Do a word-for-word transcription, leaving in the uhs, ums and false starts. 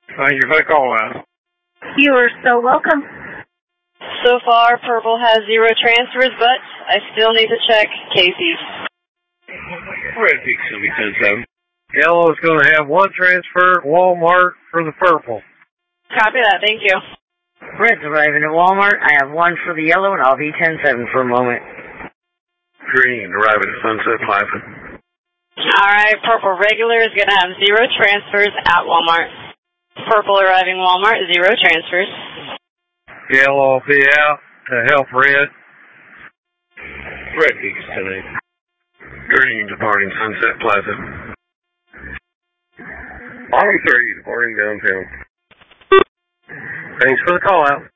Thank you for the call out. You are so welcome. So far, purple has zero transfers, but I still need to check Casey's. Red Peak should be ten seven. Yellow is going to have one transfer, Walmart for the purple. Copy that, thank you. Red's arriving at Walmart. I have one for the yellow, and I'll be ten seven for a moment. Green arriving at Sunset Plaza. Alright, purple regular is going to have zero transfers at Walmart. Purple arriving Walmart, zero transfers. Yellow will be out to help red. Red Peak is ten eight. Green departing Sunset Plaza. Bottom three departing downtown. Thanks for the call out.